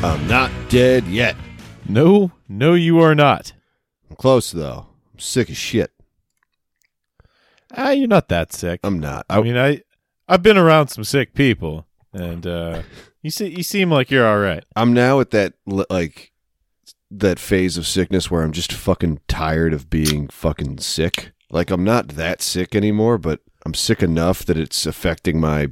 I'm not dead yet. No, you are not. I'm close, though. I'm sick as shit. You're not that sick. I'm not. I mean, I've been around some sick people, and you seem like you're all right. I'm now at that that phase of sickness where I'm just fucking tired of being fucking sick. Like, I'm not that sick anymore, but I'm sick enough that it's affecting my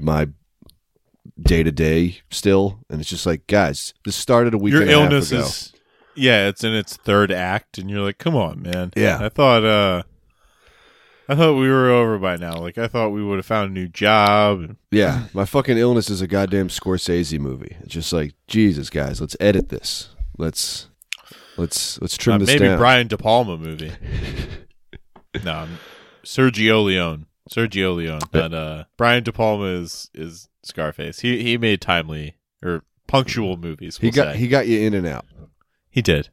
day-to-day still. And it's just like, guys, this started a week and a half ago. Your illness is, it's in its third act, and you're like, come on, man. Yeah. I thought we were over by now. Like, I thought we would have found a new job. Yeah, my fucking illness is a goddamn Scorsese movie. It's just like, Jesus, guys, let's edit this. Let's trim this maybe down. Brian De Palma movie. No, Sergio Leone. But Brian De Palma is Scarface. He made timely or punctual movies. He got you in and out. He did.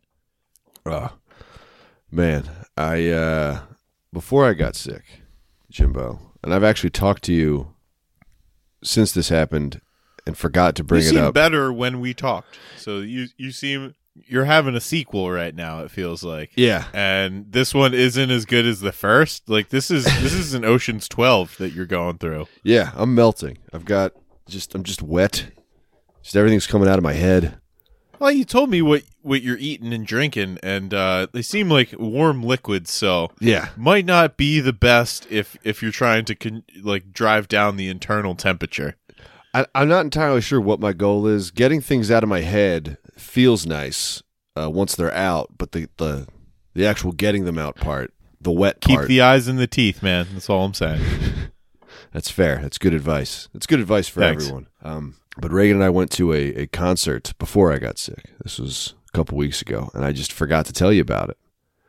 Man, before I got sick, Jimbo, and I've actually talked to you since this happened and forgot to bring it up. You seem better when we talked. So you're having a sequel right now, it feels like. Yeah. And this one isn't as good as the first. Like, this is an Ocean's 12 that you're going through. Yeah, I'm melting. I'm just wet. Just everything's coming out of my head. Well, you told me what you're eating and drinking, and they seem like warm liquids, so yeah, might not be the best if you're trying to drive down the internal temperature. I'm not entirely sure what my goal is. Getting things out of my head feels nice once they're out, but the actual getting them out part, the wet part. Keep the eyes in the teeth, man. That's all I'm saying. That's fair. That's good advice. That's good advice for Thanks. everyone. But Reagan and I went to a concert before I got sick. This was a couple weeks ago, and I just forgot to tell you about it.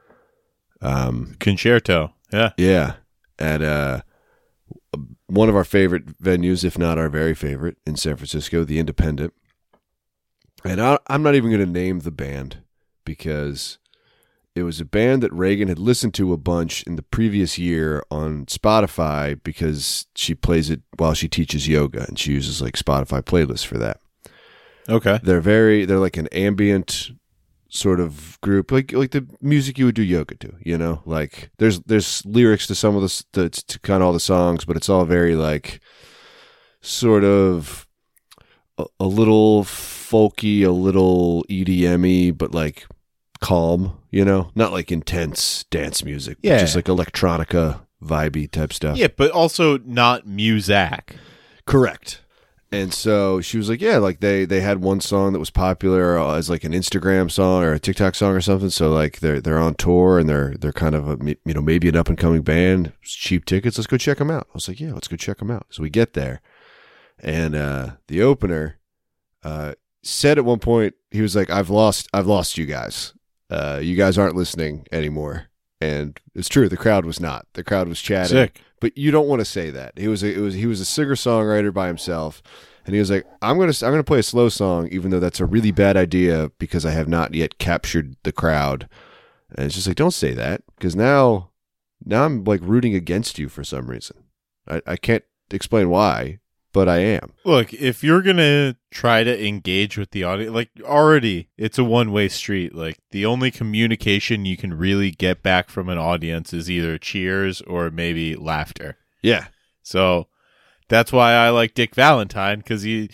Concerto. Yeah. Yeah. At one of our favorite venues, if not our very favorite, in San Francisco, the Independent. And I'm not even going to name the band because it was a band that Reagan had listened to a bunch in the previous year on Spotify because she plays it while she teaches yoga, and she uses like Spotify playlists for that. Okay. They're like an ambient sort of group, like the music you would do yoga to, you know? Like there's lyrics to some of the to kind of all the songs, but it's all very like sort of a little folky, a little EDM-y, but like calm, you know? Not like intense dance music, but just like electronica vibey type stuff. Yeah, but also not Muzak. Correct. And so she was like, yeah, like they had one song that was popular as like an Instagram song or a TikTok song or something. So like they're on tour and they're kind of maybe an up and coming band, cheap tickets. Let's go check them out. I was like, yeah, let's go check them out. So we get there, and the opener said at one point, he was like, I've lost you guys. You guys aren't listening anymore. And it's true. The crowd was not. The crowd was chatting. Sick. But you don't want to say that. He was a singer-songwriter by himself, and he was like, I'm gonna play a slow song, even though that's a really bad idea because I have not yet captured the crowd. And it's just like, don't say that, because now I'm like rooting against you for some reason. I can't explain why, but I am. Look, if you're gonna try to engage with the audience, like already it's a one-way street. Like the only communication you can really get back from an audience is either cheers or maybe laughter. Yeah. So that's why I like Dick Valentine, because he,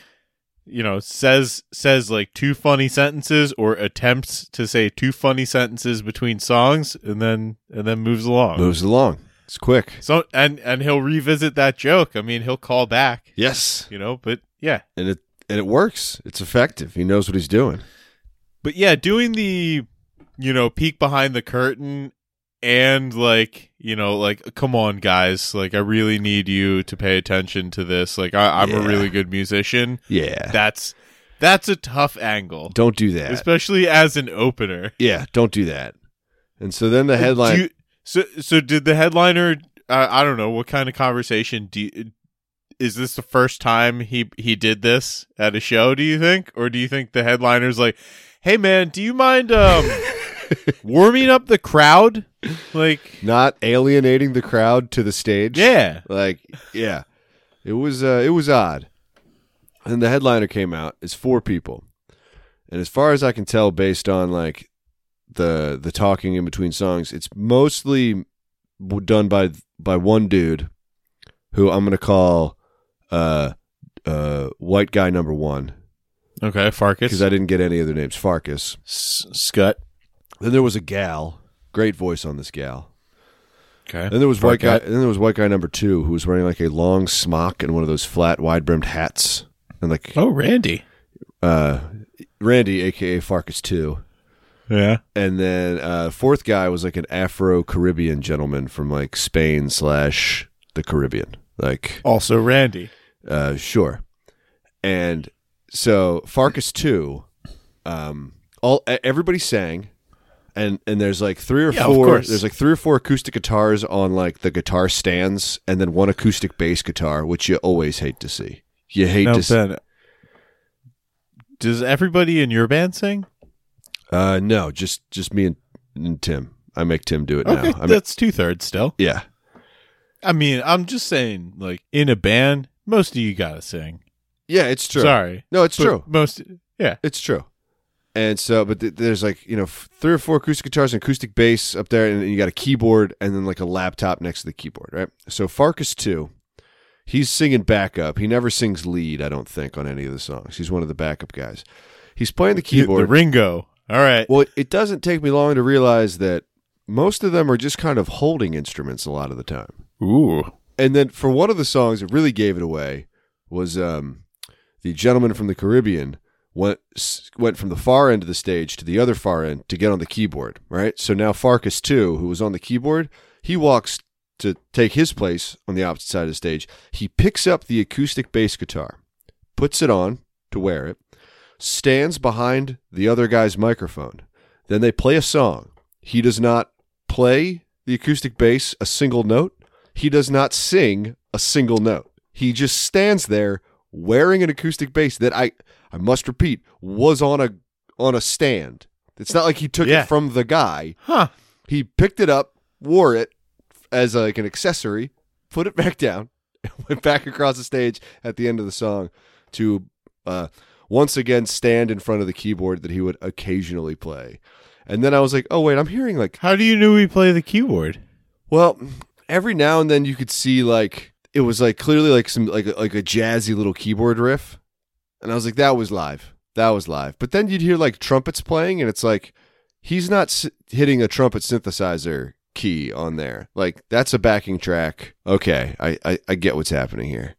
says like two funny sentences or attempts to say two funny sentences between songs, and then moves along. It's quick. So and he'll revisit that joke. I mean, he'll call back. Yes. But yeah. And it works. It's effective. He knows what he's doing. But yeah, doing the peek behind the curtain and like come on guys, like I really need you to pay attention to this. Like I'm a really good musician. Yeah. That's a tough angle. Don't do that. Especially as an opener. Yeah, don't do that. And so then the headline So did the headliner? I don't know what kind of conversation. Is this the first time he did this at a show? Do you think, or do you think the headliner's like, "Hey man, do you mind warming up the crowd?" Like not alienating the crowd to the stage. Yeah, yeah. It was odd. And the headliner came out. It's 4 people. And as far as I can tell, based on like the talking in between songs, it's mostly done by one dude who I'm going to call white guy number one. Okay, Farkas. Because I didn't get any of their names. Farkas. Scut. Then there was a gal. Great voice on this gal. Okay. Then there was white guy. And then there was white guy number two who was wearing like a long smock and one of those flat, wide brimmed hats. And like Randy. Randy, aka Farkas 2. Yeah. And then fourth guy was like an Afro-Caribbean gentleman from like Spain / the Caribbean. Like Also Randy. Sure. And so Farkas 2, everybody sang, and there's like three or four acoustic guitars on like the guitar stands, and then one acoustic bass guitar, which you always hate to see. You hate to see. Does everybody in your band sing? No, just me and Tim. I make Tim do it okay, now. That's 2/3 still. Yeah. I mean, I'm just saying, like, in a band, most of you gotta sing. Yeah, it's true. Sorry. No, it's true. Yeah. It's true. And so, but there's like, 3 or 4 acoustic guitars and acoustic bass up there, and you got a keyboard and then like a laptop next to the keyboard, right? So Farkas 2, he's singing backup. He never sings lead, I don't think, on any of the songs. He's one of the backup guys. He's playing the keyboard. The Ringo. All right. Well, it doesn't take me long to realize that most of them are just kind of holding instruments a lot of the time. Ooh. And then for one of the songs that really gave it away was the gentleman from the Caribbean went from the far end of the stage to the other far end to get on the keyboard, right? So now Farkas 2, who was on the keyboard, he walks to take his place on the opposite side of the stage. He picks up the acoustic bass guitar, puts it on to wear it, stands behind the other guy's microphone. Then they play a song. He does not play the acoustic bass a single note. He does not sing a single note. He just stands there wearing an acoustic bass that I must repeat was on a stand. It's not like he took it from the guy. Huh. He picked it up, wore it as like an accessory, put it back down, and went back across the stage at the end of the song to once again stand in front of the keyboard that he would occasionally play. And then I was like, oh wait, I'm hearing like, how do you know we play the keyboard? Well, every now and then you could see like it was like clearly like some like a jazzy little keyboard riff, and I was like, that was live. But then you'd hear like trumpets playing, and it's like he's not hitting a trumpet synthesizer key on there. Like that's a backing track. Okay, I get what's happening here.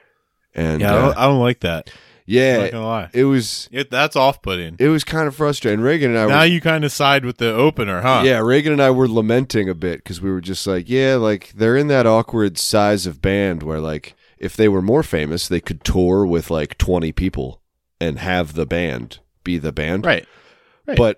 And yeah, I don't like that. Yeah, I'm not gonna lie. it was that's off-putting. It was kind of frustrating. Reagan and I now you kind of side with the opener, huh? Yeah, Reagan and I were lamenting a bit because we were just like, yeah, like they're in that awkward size of band where like if they were more famous, they could tour with like 20 people and have the band be the band. Right. But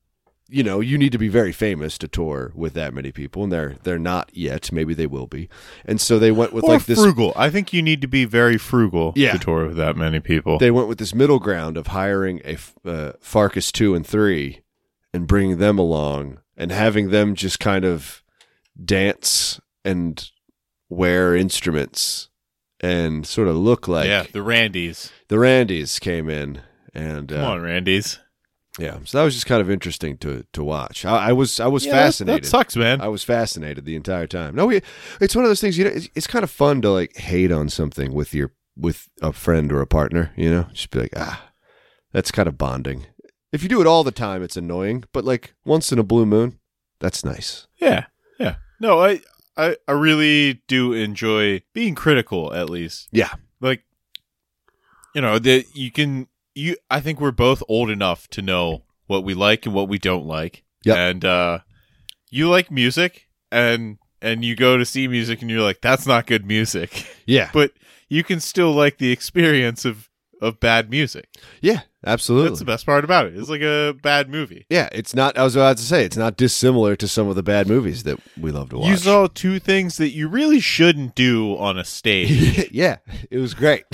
you need to be very famous to tour with that many people, and they're not yet. Maybe they will be. And so they went with or like this frugal. I think you need to be very frugal Yeah. to tour with that many people. They went with this middle ground of hiring a Farkas 2 and 3 and bringing them along and having them just kind of dance and wear instruments and sort of look like the Randys. The Randys came in and come on, Randys. Yeah, so that was just kind of interesting to watch. I was fascinated. That sucks, man. I was fascinated the entire time. No, it's one of those things. It's kind of fun to like hate on something with a friend or a partner. Just be like, that's kind of bonding. If you do it all the time, it's annoying. But like once in a blue moon, that's nice. Yeah. No, I really do enjoy being critical. At least, yeah. Like, that you can. I think we're both old enough to know what we like and what we don't like. Yep. And you like music, and you go to see music, and you're like, that's not good music. Yeah. But you can still like the experience of bad music. Yeah, absolutely. That's the best part about it. It's like a bad movie. Yeah, it's not. I was about to say it's not dissimilar to some of the bad movies that we love to watch. You saw 2 things that you really shouldn't do on a stage. Yeah, it was great.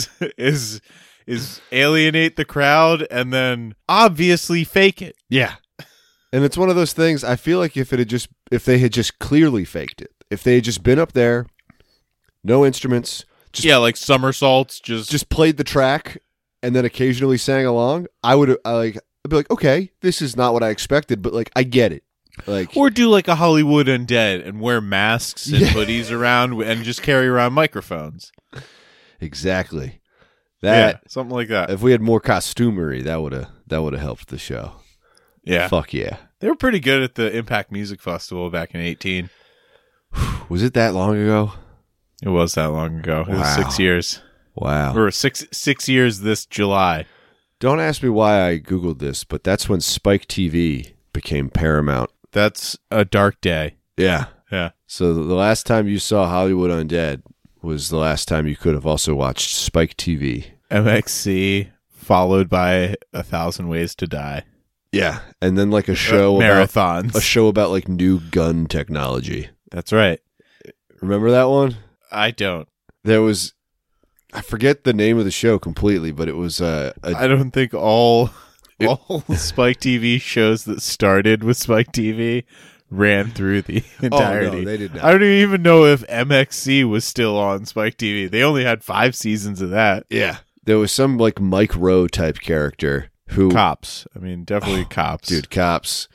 Is alienate the crowd and then obviously fake it. Yeah. And it's one of those things, I feel like if they had just clearly faked it, if they had just been up there, no instruments, like somersaults, just played the track and then occasionally sang along, I'd be like, okay, this is not what I expected, but like I get it. Like, or do like a Hollywood Undead and wear masks and hoodies around and just carry around microphones. Exactly. That something like that. If we had more costumery, that would have helped the show. Yeah. Fuck yeah. They were pretty good at the Impact Music Festival back in 2018. Was it that long ago? It was that long ago. It was 6 years. Wow. Or six years this July. Don't ask me why I Googled this, but that's when Spike TV became Paramount. That's a dark day. Yeah. Yeah. So the last time you saw Hollywood Undead was the last time you could have also watched Spike TV. MXC followed by 1,000 Ways to Die. Yeah. And then like a show marathons. A show about like new gun technology. That's right. Remember that one? I don't. There was, I forget the name of the show completely, but it was I don't think all Spike TV shows that started with Spike TV ran through the entirety. Oh, no, they did not. I don't even know if MXC was still on Spike TV. They only had 5 seasons of that. Yeah. There was some like Mike Rowe type character who Cops. I mean, definitely Cops. Dude, Cops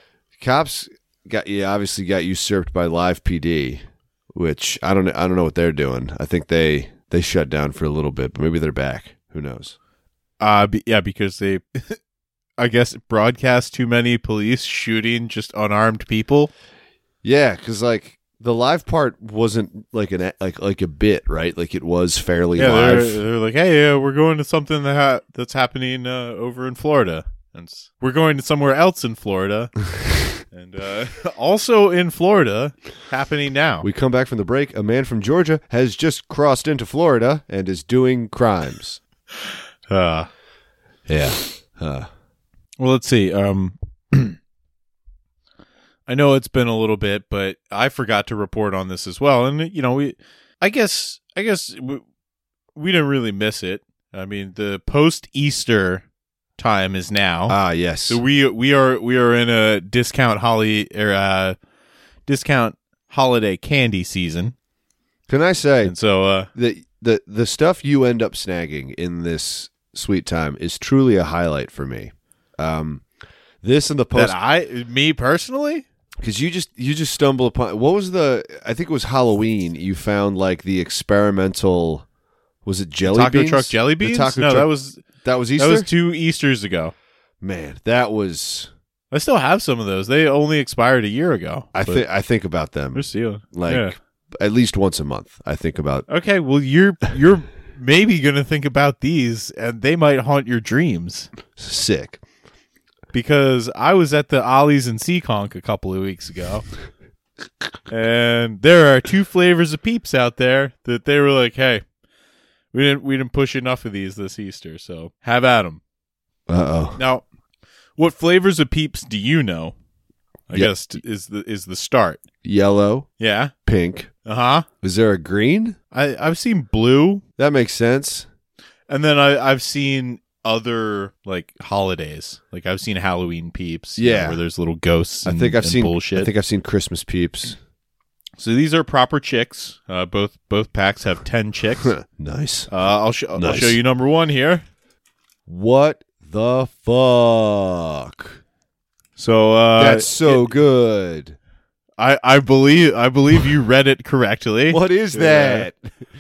obviously got usurped by Live PD, which I don't know what they're doing. I think they shut down for a little bit, but maybe they're back. Who knows? Yeah, because they I guess broadcast too many police shooting just unarmed people. Yeah, because like the live part wasn't like like a bit, right? Like it was fairly live. They're like, hey, we're going to something that's happening over in Florida, and we're going to somewhere else in Florida, and also in Florida, happening now. We come back from the break. A man from Georgia has just crossed into Florida and is doing crimes. Yeah. Well, let's see. I know it's been a little bit, but I forgot to report on this as well. And I guess we didn't really miss it. I mean, the post-Easter time is now. Ah, yes. So we are in a discount holiday candy season. Can I say? And so the stuff you end up snagging in this sweet time is truly a highlight for me. This and the post me personally, because you just stumble upon what was I think it was Halloween. You found like the experimental, was it jelly taco beans? truck jelly beans? That was Easter. That was 2 Easters ago. Man, that was. I still have some of those. They only expired a year ago. I think about them. They're sealed. At least once a month. I think about. Okay, well you're maybe gonna think about these, and they might haunt your dreams. Sick. Because I was at the Ollie's in Seekonk a couple of weeks ago, and there are 2 flavors of Peeps out there that they were like, "Hey, we didn't push enough of these this Easter, so have at them." Uh-oh. Now, what flavors of Peeps do you know? I guess is the start. Yellow. Yeah. Pink. Uh-huh. Is there a green? I've seen blue. That makes sense. And then I've seen other like holidays. Like I've seen Halloween Peeps. Yeah. Where there's little ghosts and, I've seen bullshit. I think I've seen Christmas Peeps. So these are proper chicks. Both packs have 10 chicks. Nice. I'll show you number 1 here. What the fuck? So that's so good. I believe you read it correctly. What is that?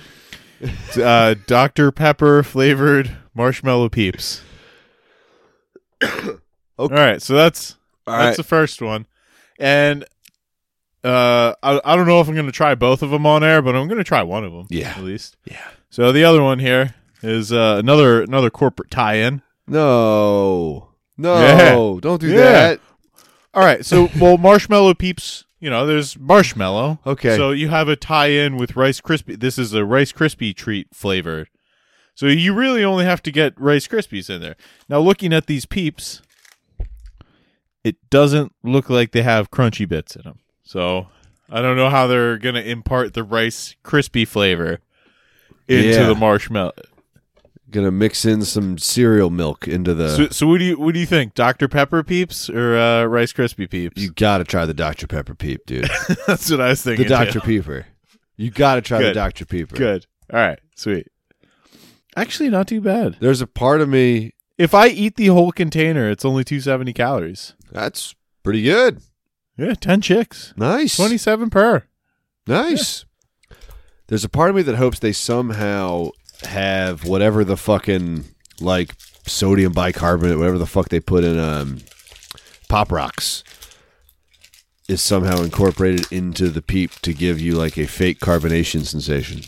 Dr. Pepper flavored marshmallow Peeps. Okay. All right, so that's the first one, and I don't know if I'm going to try both of them on air, but I'm going to try one of them. Yeah, at least. Yeah. So the other one here is another corporate tie-in. No, Yeah. Don't do that. All right, so marshmallow Peeps. There's marshmallow. Okay. So you have a tie-in with Rice Krispie. This is a Rice Krispie treat flavored. So you really only have to get Rice Krispies in there. Now, looking at these Peeps, it doesn't look like they have crunchy bits in them. So I don't know how they're going to impart the Rice Krispie flavor into the marshmallow. Gonna mix in some cereal milk into the. So what do you think? Dr. Pepper Peeps or Rice Krispie Peeps? You gotta try the Dr. Pepper Peep, dude. That's what I was thinking. The Dr. Pepper. You gotta try the Dr. Pepper. Good. All right. Sweet. Actually, not too bad. There's a part of me If I eat the whole container, it's only 270 calories. that's pretty good. Yeah, 10 chicks. Nice. 27 per. Nice. There's a part of me that hopes they somehow have whatever the fucking like sodium bicarbonate, whatever the fuck they put in Pop Rocks, is somehow incorporated into the Peep to give you like a fake carbonation sensation.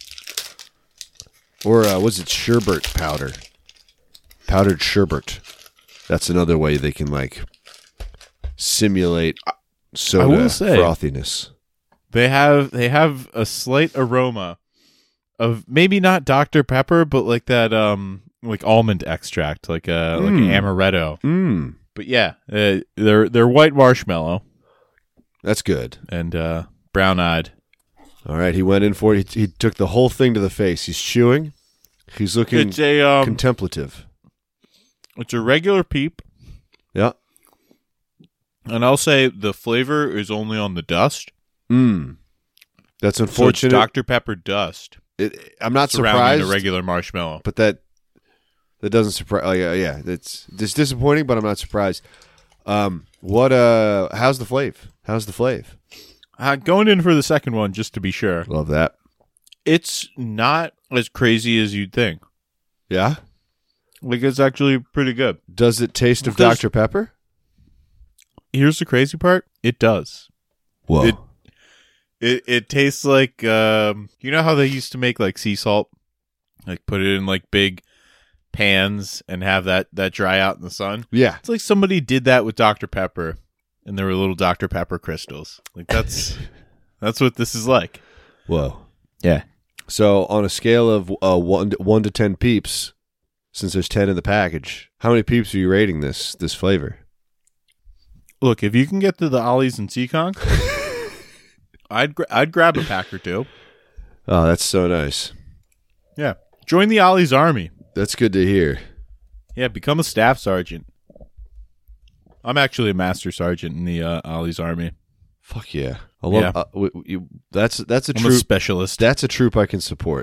Or was it sherbet powder? Powdered sherbet. That's another way they can like simulate soda will say- frothiness. They have a slight aroma of maybe not Dr. Pepper, but like that like almond extract, like an amaretto. Mm. But yeah, they're white marshmallow That's good. and brown-eyed. All right, he went in for it. He took the whole thing to the face. He's chewing. He's looking It's a contemplative. it's a regular Peep, Yeah. and I'll say the flavor is only on the dust. That's So it's unfortunate. Dr. Pepper dust I'm not surrounding surprised, a regular marshmallow. but that doesn't surprise. Like, yeah, it's disappointing, but I'm not surprised. What? How's the flav? Going in for the second one, just to be sure. Love that. It's not as crazy as you'd think. Yeah. Like, it's actually pretty good. Does it taste of Because- Dr. Pepper? Here's the crazy part. It does. Whoa. It tastes like, you know how they used to make, like, sea salt? Like, put it in, like, big pans and have that dry out in the sun? Yeah. It's like somebody did that with Dr. Pepper, and there were little Dr. Pepper crystals. Like, that's what this is like. Whoa. Yeah. So on a scale of 1 to 10 peeps, since there's 10 in the package, how many peeps are you rating this flavor? Look, if you can get to the Ollies and Seekonk, I'd grab a pack or two. Oh, that's so nice. Yeah. Join the Ollie's army. That's good to hear. Yeah, become a staff sergeant. I'm actually a master sergeant in the Ollie's army. Fuck yeah. I love that's a I'm a troop. specialist. That's a troop I can support.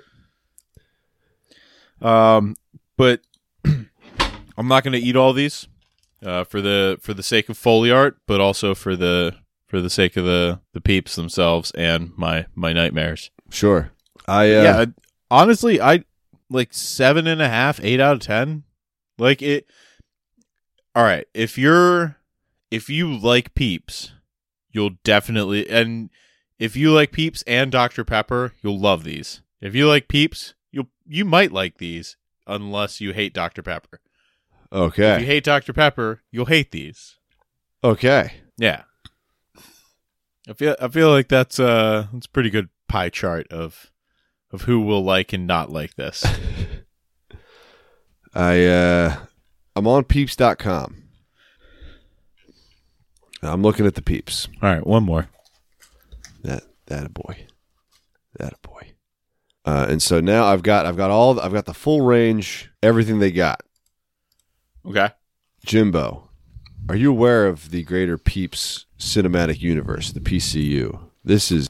But I'm not going to eat all these for the sake of Foley art, but also for the sake of the peeps themselves and my nightmares. Sure. Honestly, I like 7.5, 8 out of 10. Like it. All right, if you like Peeps, you'll definitely, and if you like Peeps and Dr. Pepper, you'll love these. If you like Peeps, you might like these, unless you hate Dr. Pepper. If you Okay. hate Dr. Pepper, you'll hate these. Okay. Yeah. I feel like that's a pretty good pie chart of who will like and not like this. I'm on peeps.com. I'm looking at the peeps. All right, one more. That a boy. And so now I've got the full range, everything they got. Okay. Jimbo, are you aware of the Greater Peeps Cinematic Universe, the PCU? This is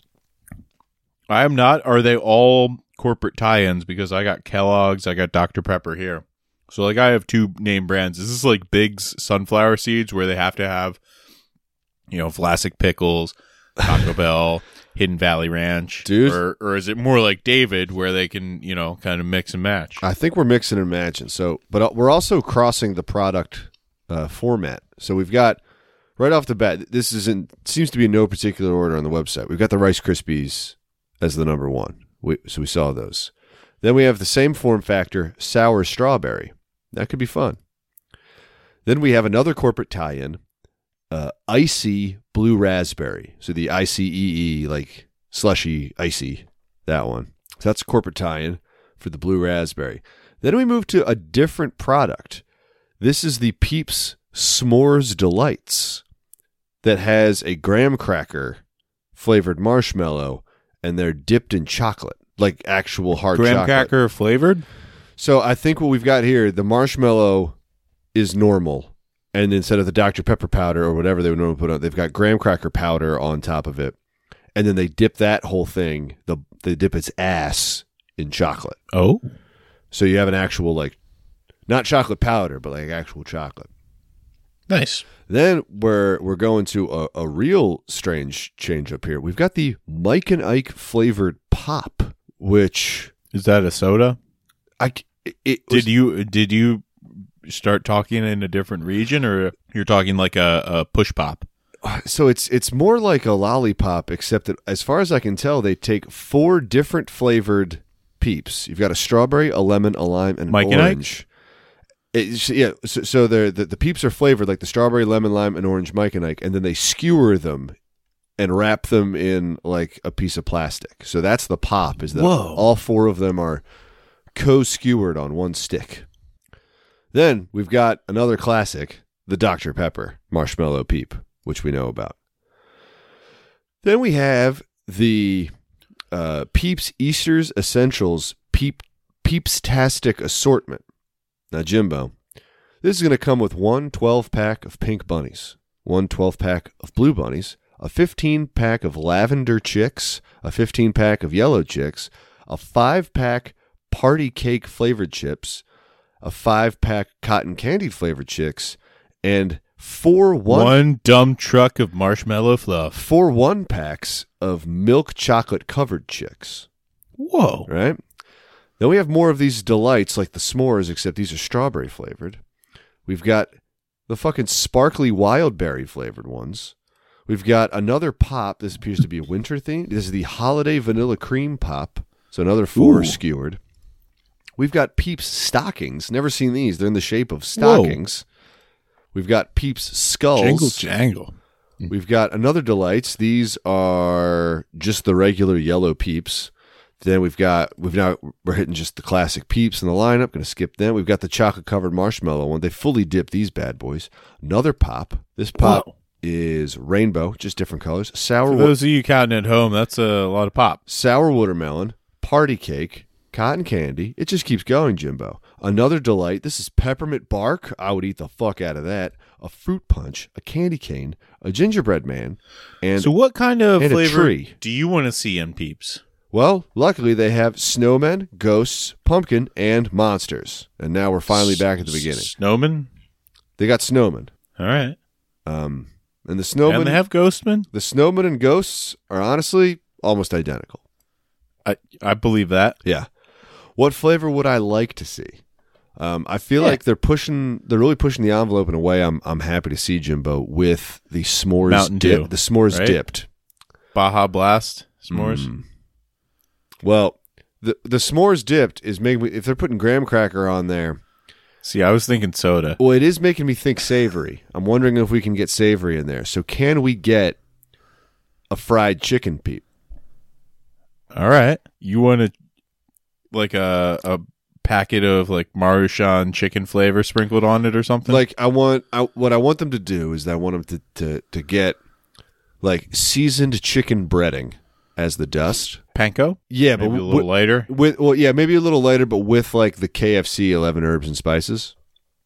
I am not. Are they all corporate tie-ins? Because I got Kellogg's, I got Dr. Pepper here. So, like, I have two name brands. Is this like Big's sunflower seeds where they have to have, Vlasic Pickles, Taco Bell, Hidden Valley Ranch? Dude. Or is it more like David where they can, kind of mix and match? I think we're mixing and matching. So, but we're also crossing the product format. So we've got right off the bat. Seems to be in no particular order on the website. We've got the Rice Krispies as the number one. So we saw those. Then we have the same form factor, sour strawberry. That could be fun. Then we have another corporate tie-in, icy blue raspberry. So the ICEE, like slushy, icy, that one. So that's a corporate tie-in for the blue raspberry. Then we move to a different product. This is the Peeps S'mores Delights that has a graham cracker flavored marshmallow, and they're dipped in chocolate, like actual hard Graham chocolate. cracker flavored? So I think what we've got here, the marshmallow is normal, and instead of the Dr. Pepper powder or whatever they would normally put on, they've got graham cracker powder on top of it, and then they dip that whole thing, they dip its ass in chocolate. Oh. So you have an actual, like, not chocolate powder, but like actual chocolate. Nice. Then we're going to a real strange change up here. We've got the Mike and Ike flavored pop, which Is that a soda? did Did you start talking in a different region, or you're talking like a push pop? So it's more like a lollipop, except that as far as I can tell, they take 4 different flavored Peeps. You've got a strawberry, a lemon, a lime, and an Mike and orange. So the Peeps are flavored like the strawberry, lemon, lime, and orange Mike and Ike, and then they skewer them and wrap them in like a piece of plastic. So that's the pop. Is that Whoa. all 4 of them are co-skewered on one stick. Then we've got another classic, the Dr. Pepper Marshmallow Peep, which we know about. Then we have the Peeps Easter's Essentials Peeps-tastic Assortment. Now, Jimbo, this is going to come with one 12-pack of pink bunnies, one 12-pack of blue bunnies, a 15-pack of lavender chicks, a 15-pack of yellow chicks, a 5-pack party cake flavored chips, a 5-pack cotton candy flavored chicks, and 4 one dumb truck of marshmallow fluff. 4 1-packs of milk chocolate covered chicks. Whoa. Right? Then we have more of these delights like the s'mores, except these are strawberry flavored. We've got the fucking sparkly wild berry flavored ones. We've got another pop. This appears to be a winter theme. This is the holiday vanilla cream pop. So another 4 skewered. We've got Peeps stockings. Never seen these. They're in the shape of stockings. We've got Peeps skulls. Jingle jangle. We've got another delights. These are just the regular yellow Peeps. Then we're hitting just the classic Peeps in the lineup. Going to skip them. We've got the chocolate covered marshmallow one. They fully dip these bad boys. Another pop. This pop is rainbow, just different colors. For those of you counting at home, that's a lot of pop. Sour watermelon, party cake, cotton candy. It just keeps going, Jimbo. Another delight. This is peppermint bark. I would eat the fuck out of that. A fruit punch, a candy cane, a gingerbread man, and so what kind of and flavor a tree. do you want to see in Peeps? Well, luckily they have snowmen, ghosts, pumpkin, and monsters. And now we're finally back at the beginning. Snowman? They got snowmen. All right. And the snowmen. And they have ghostmen? The snowmen and ghosts are honestly almost identical. I believe that. Yeah. What flavor would I like to see? I feel like they're really pushing the envelope in a way I'm happy to see, Jimbo, with the s'mores Mountain Dew, the s'mores right? dipped. Baja Blast s'mores. Well, the s'mores dipped is making me, if they're putting graham cracker on there. See, I was thinking soda. Well, it is making me think savory. I'm wondering if we can get savory in there. So can we get a fried chicken Peep? All right. You want to like a packet of like Maruchan chicken flavor sprinkled on it or something? Like what I want them to do is I want them to get like seasoned chicken breading as the dust. Panko? Yeah, maybe but a little lighter. Maybe a little lighter, but with like the KFC 11 herbs and spices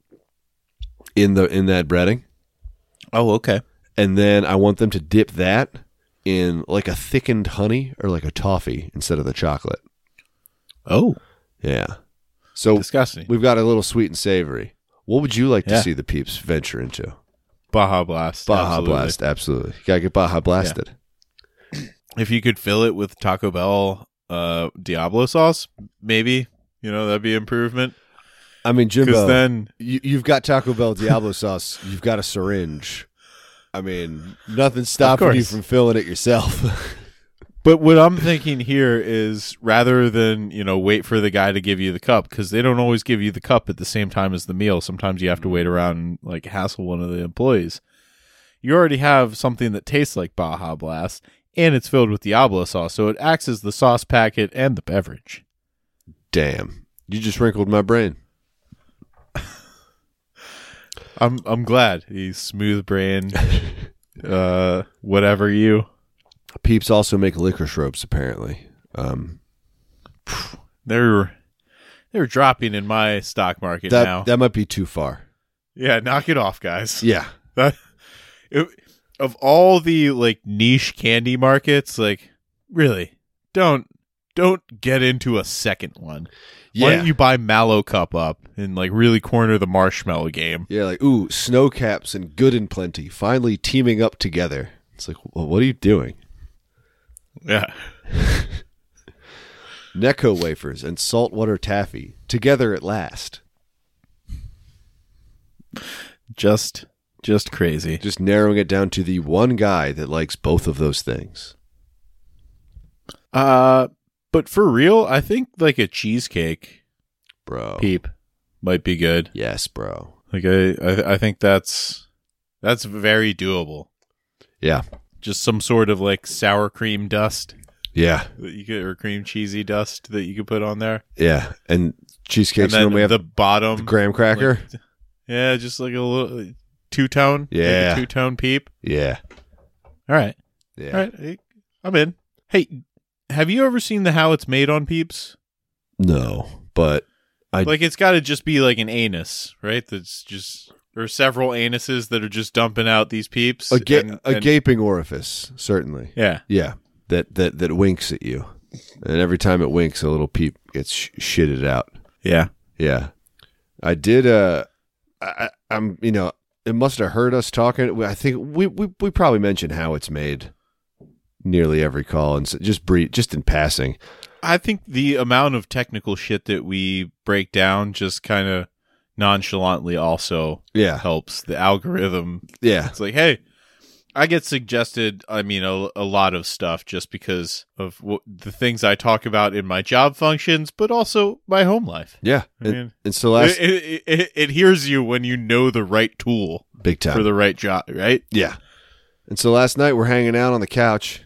in that breading. Oh, okay. And then I want them to dip that in like a thickened honey or like a toffee instead of the chocolate. Oh, yeah. So disgusting. We've got a little sweet and savory. What would you like to see the Peeps venture into? Baja Blast. Baja Blast, absolutely. You gotta get Baja Blasted. Yeah. If you could fill it with Taco Bell Diablo sauce, maybe, that'd be improvement. I mean, Jimbo, then you've got Taco Bell Diablo sauce. You've got a syringe. I mean, nothing's stopping you from filling it yourself. But what I'm thinking here is rather than, wait for the guy to give you the cup, because they don't always give you the cup at the same time as the meal. Sometimes you have to wait around and like hassle one of the employees. You already have something that tastes like Baja Blast, and it's filled with Diablo sauce, so it acts as the sauce packet and the beverage. Damn. You just wrinkled my brain. I'm glad. He's smooth brain. Whatever you. Peeps also make licorice ropes, apparently. They're dropping in my stock market now. That might be too far. Yeah, knock it off, guys. Yeah. Of all the like niche candy markets, like really, don't don't get into a second one. Yeah. Why don't you buy Mallow Cup up and like really corner the marshmallow game? Yeah, like, ooh, Snowcaps and Good and Plenty finally teaming up together. It's like, well, what are you doing? Yeah. Necco wafers and saltwater taffy together at last. Just crazy. Just narrowing it down to the one guy that likes both of those things. But for real, I think like a cheesecake Bro. peep might be good. Yes, bro. Like I think that's very doable. Yeah. Just some sort of like sour cream dust Yeah. that you could, or cream cheesy dust that you could put on there. Yeah. And cheesecakes And then normally have the bottom the graham cracker. like, yeah, just like a little two-tone. Yeah. Like a two-tone peep. Yeah. All right. Yeah. All right. Hey, I'm in. Hey, have you ever seen the How It's Made on Peeps? No, but Like it's got to just be like an anus, right? That's just, or several anuses that are just dumping out these peeps. a and gaping orifice, certainly. yeah. Yeah. That winks at you. And every time it winks, a little peep gets shitted out. Yeah. Yeah. I did I'm it must have heard us talking. I think we probably mentioned How It's Made nearly every call, and so just in passing. I think the amount of technical shit that we break down just kind of nonchalantly also Yeah. helps the algorithm. Yeah. It's like, hey, I get suggested, a lot of stuff just because of the things I talk about in my job functions, but also my home life. Yeah. I mean, And so last it hears you when you know the right tool big time for the right job, right? Yeah. And so last night we're hanging out on the couch,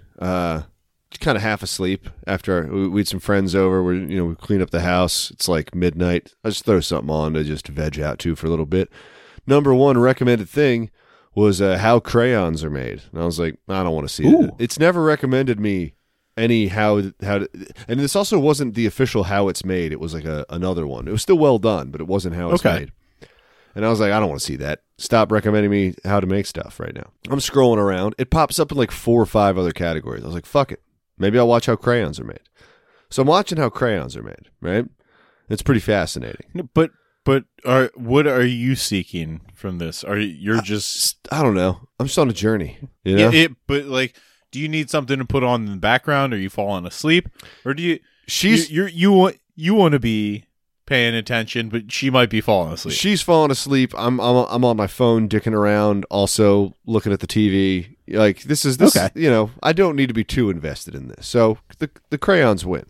kind of half asleep after we had some friends over. We clean up the house. It's like midnight. I just throw something on to just veg out to for a little bit. Number one recommended thing was how crayons are made. And I was like, I don't want to see it. It's never recommended me any how to, and this also wasn't the official How It's Made. It was like another one. It was still well done, but it wasn't How It's Made. And I was like, I don't want to see that. Stop recommending me how to make stuff right now. I'm scrolling around. It pops up in like 4 or 5 other categories. I was like, fuck it. Maybe I'll watch how crayons are made. So I'm watching how crayons are made, right? It's pretty fascinating. But what are you seeking from this? You're just I don't know. I'm just on a journey, you know? but like, do you need something to put on in the background? Are you falling asleep, or do you? You want to be paying attention, but she might be falling asleep. She's falling asleep. I'm on my phone dicking around, also looking at the TV. Like this. Okay. I don't need to be too invested in this. So the crayons win.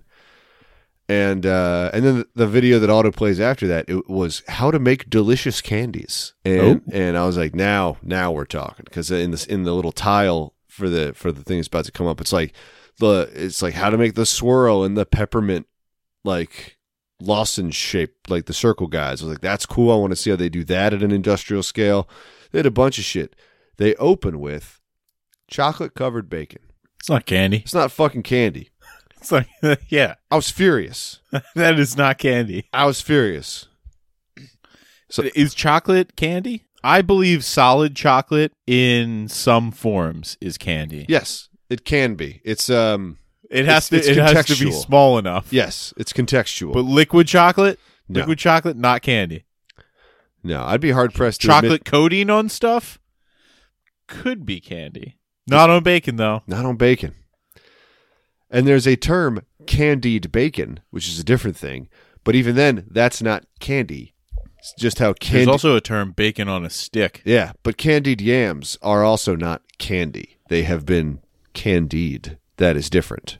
And then the video that autoplays after that, it was how to make delicious candies. And I was like, now we're talking, because in the little tile for the thing that's about to come up, it's like how to make the swirl and the peppermint like lozenge shape, like the circle guys. I was like, that's cool. I want to see how they do that at an industrial scale. They had a bunch of shit. They open with chocolate covered bacon. It's not candy. It's not fucking candy. It's like, yeah, I was furious. that is not candy. I was furious. So is chocolate candy? I believe solid chocolate in some forms is candy. Yes, it can be. It's it has to be contextual. small enough. Yes, it's contextual. But liquid chocolate, No. not candy. No, I'd be hard pressed to Chocolate coating on stuff could be candy. Not on bacon though. Not on bacon. And there's a term, candied bacon, which is a different thing. But even then, that's not candy. It's just how There's also a term, bacon on a stick. Yeah, but candied yams are also not candy. They have been candied. That is different.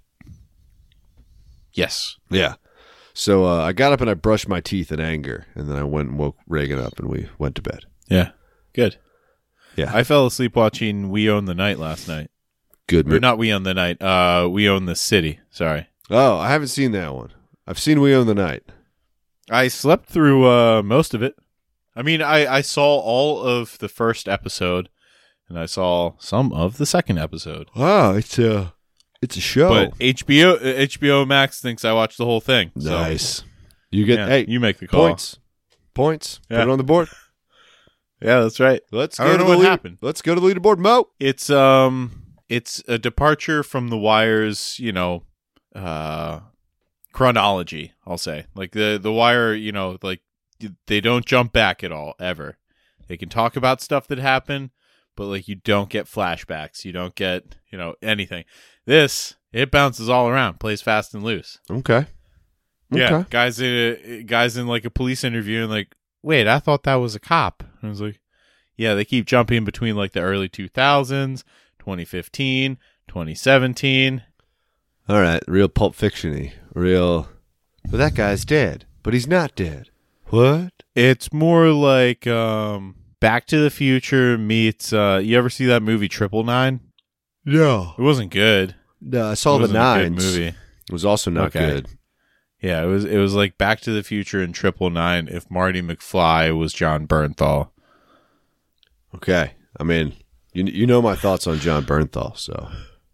Yes. Yeah. So I got up and I brushed my teeth in anger, and then I went and woke Reagan up, and we went to bed. Yeah. Good. Yeah. I fell asleep watching We Own the Night last night. Good. Or not We Own the Night. We Own the City. Sorry. Oh, I haven't seen that one. I've seen We Own the Night. I slept through most of it. I mean, I saw all of the first episode, and I saw some of the second episode. Wow, it's a show. But HBO Max thinks I watched the whole thing. So, Nice. You get hey, you make the call. Points. Yeah. Put it on the board. Yeah, that's right. Let's I go don't to know the what lead. happened. Let's go to the leaderboard, Mo. It's a departure from The Wire's, chronology, I'll say. Like the Wire, you know, like they don't jump back at all ever. They can talk about stuff that happened, but like you don't get flashbacks, you don't get, you know, anything. This, it bounces all around, plays fast and loose. Okay. Yeah, guys in like a police interview and like, wait, I thought that was a cop. And I was like, yeah, they keep jumping between like the early 2000s, 2015, 2017. All right, real Pulp Fiction-y. Real, but that guy's dead, but he's not dead. What? It's more like Back to the Future meets, you ever see that movie 999? No. It wasn't good. No, I saw It the wasn't a good Nines. movie. It was also not Okay. good. Yeah, it was like Back to the Future and 999 if Marty McFly was John Bernthal. Okay. I mean, you know my thoughts on John Bernthal, so.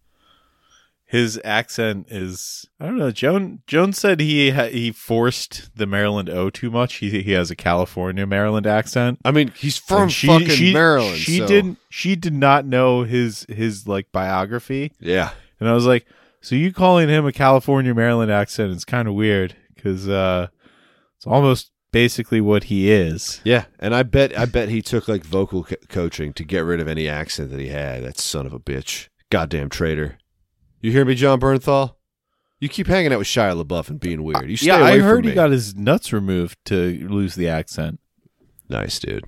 His accent is, I don't know. Jones said he forced the Maryland O too much. He has a California Maryland accent. I mean, he's from And fucking Maryland. She did not know his like biography. Yeah. And I was like, so you calling him a California Maryland accent is kind of weird because it's almost basically what he is. Yeah, and I bet he took like vocal coaching to get rid of any accent that he had. That son of a bitch. Goddamn traitor. You hear me, John Bernthal? You keep hanging out with Shia LaBeouf and being weird. You stay away I from heard me. he got his nuts removed to lose the accent. Nice, dude.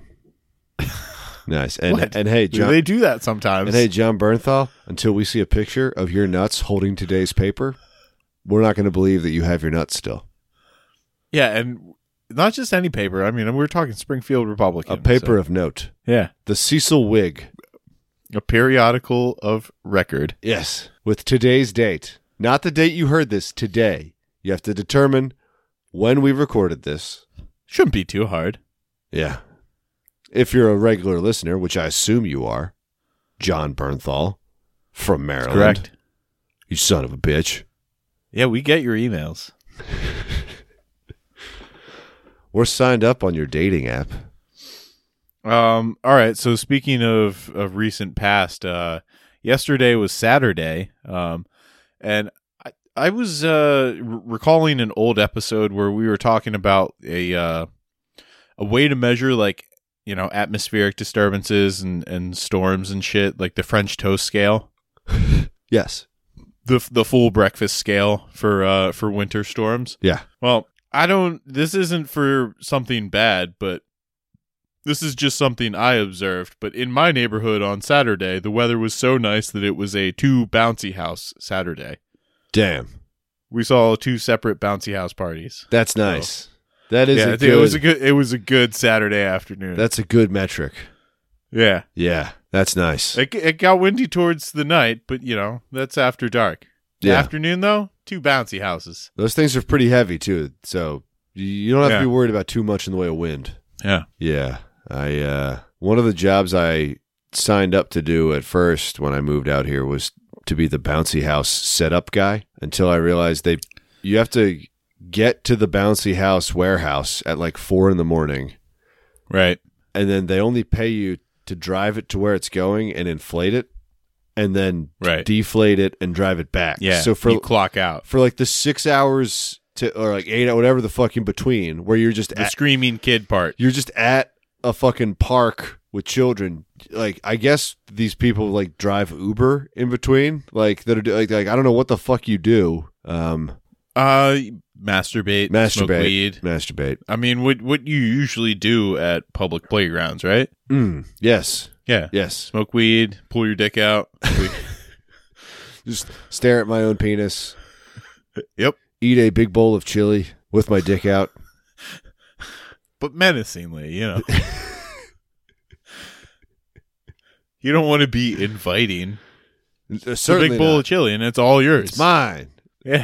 Nice. And What? and hey, John. They do that sometimes. And hey, John Bernthal, until we see a picture of your nuts holding today's paper, we're not going to believe that you have your nuts still. Yeah, and not just any paper. I mean, we're talking Springfield Republican. A paper of note. Yeah. The Cecil Whig. A periodical of record. Yes. With today's date. Not the date you heard this, today. You have to determine when we recorded this. Shouldn't be too hard. Yeah. If you're a regular listener, which I assume you are, John Bernthal from Maryland. Correct. You son of a bitch. Yeah, we get your emails. We're signed up on your dating app. All right. So speaking of recent past, yesterday was Saturday. And I was recalling an old episode where we were talking about a way to measure like, you know, atmospheric disturbances and storms and shit, like the French toast scale. Yes. The full breakfast scale for winter storms. Yeah. Well, this isn't for something bad, but this is just something I observed. But in my neighborhood on Saturday, the weather was so nice that it was a 2 bouncy house Saturday. Damn. We saw 2 separate bouncy house parties. That's nice. That is Yeah, it was a good Saturday afternoon. That's a good metric. Yeah. Yeah, that's nice. It got windy towards the night, but you know, that's after dark. Yeah. Afternoon though, 2 bouncy houses. Those things are pretty heavy too, so you don't have Yeah. to be worried about too much in the way of wind. Yeah. Yeah. One of the jobs I signed up to do at first when I moved out here was to be the bouncy house setup guy, until I realized you have to get to the bouncy house warehouse at like 4 a.m. Right. and then they only pay you to drive it to where it's going and inflate it, and then Right. deflate it and drive it back. Yeah. So you clock out. for like the 6 hours or like 8 whatever the fuck in between, where you're just The screaming kid part. you're just at a fucking park with children. Like, I guess these people like drive Uber in between, like that are like I don't know what the fuck you do. Masturbate, Masturbate, smoke weed. masturbate. I mean, what you usually do at public playgrounds, right? Yes, Yeah. yes. Smoke weed, pull your dick out. Just stare at my own penis. Yep. Eat a big bowl of chili with my dick out. But menacingly, you know. You don't want to be inviting. It's a big bowl of chili, and it's all yours. It's mine. Yeah.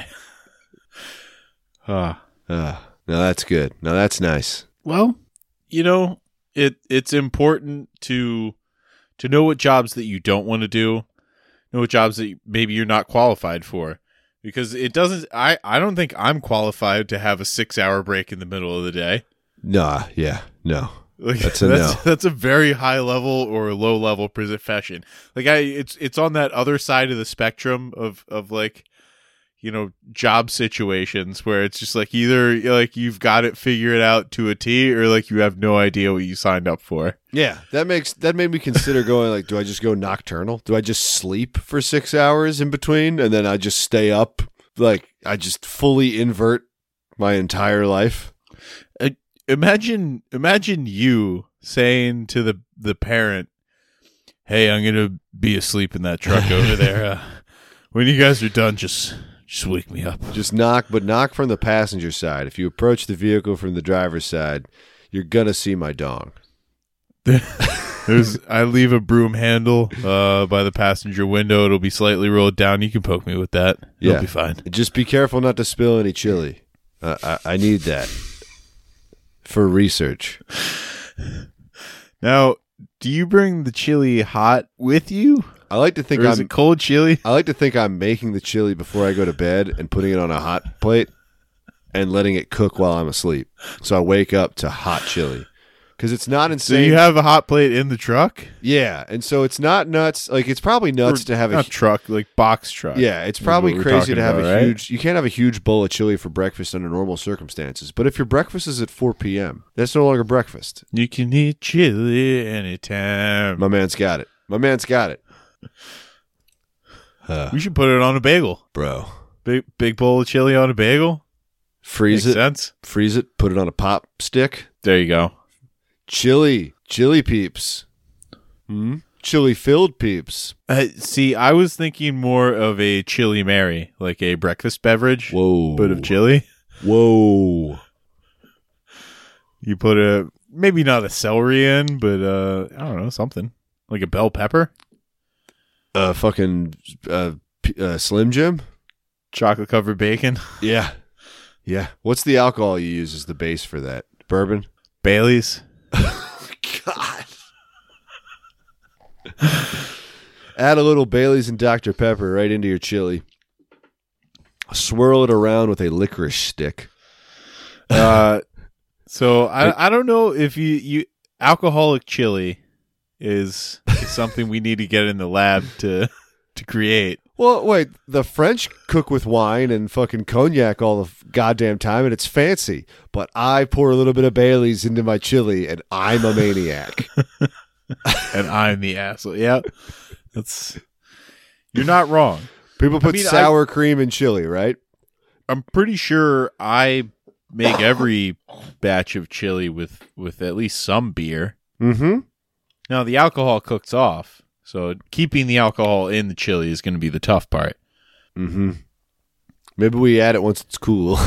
No, that's good. No, that's nice. Well, you know, it's important to know what jobs that you don't want to do, know what jobs that maybe you're not qualified for, because it doesn't. I don't think I'm qualified to have a 6-hour break in the middle of the day. Nah, yeah, no. Like, That's a no. That's a very high level or low level profession. Like it's on that other side of the spectrum of like, job situations where it's just like either like you've got it figured out to a T or like you have no idea what you signed up for. Yeah, that made me consider going like, do I just go nocturnal? Do I just sleep for 6 hours in between and then I just stay up? Like I just fully invert my entire life? Imagine you saying to the parent, "Hey, I'm gonna be asleep in that truck over there. When you guys are done, just wake me up." Just knock, but knock from the passenger side. If you approach the vehicle from the driver's side, you're gonna see my dong. I leave a broom handle by the passenger window. It'll be slightly rolled down. You can poke me with that. It'll be fine. Just be careful not to spill any chili. I need that for research. Now, do you bring the chili hot with you? I like to think or is it cold chili? I like to think I'm making the chili before I go to bed and putting it on a hot plate and letting it cook while I'm asleep. So I wake up to hot chili. Because it's not insane. So you have a hot plate in the truck? Yeah, and so it's not nuts. Like it's probably nuts to have truck, like box truck. Yeah, it's probably crazy to have a huge. You can't have a huge bowl of chili for breakfast under normal circumstances. But if your breakfast is at 4 p.m., that's no longer breakfast. You can eat chili anytime. My man's got it. We should put it on a bagel, bro. Big bowl of chili on a bagel. Freeze it. Freeze it. Put it on a pop stick. There you go. Chili peeps. Chili filled peeps. See, I was thinking more of a Chili Mary, like a breakfast beverage. Whoa. But of chili. Whoa. You put maybe not a celery in, but I don't know, something. Like a bell pepper. Fucking Slim Jim. Chocolate covered bacon. Yeah. Yeah. What's the alcohol you use as the base for that? Bourbon? Bailey's. God. Add a little Bailey's and Dr. Pepper right into your chili. Swirl it around with a licorice stick. So I don't know if you alcoholic chili is something we need to get in the lab to create. Well, wait, the French cook with wine and fucking cognac all the goddamn time, and it's fancy. But I pour a little bit of Bailey's into my chili, and I'm a maniac. And I'm the asshole. Yeah, you're not wrong. People put sour cream in chili, right? I'm pretty sure I make every batch of chili with at least some beer. Mm-hmm. Now, the alcohol cooks off. So keeping the alcohol in the chili is going to be the tough part. Mm-hmm. Maybe we add it once it's cool.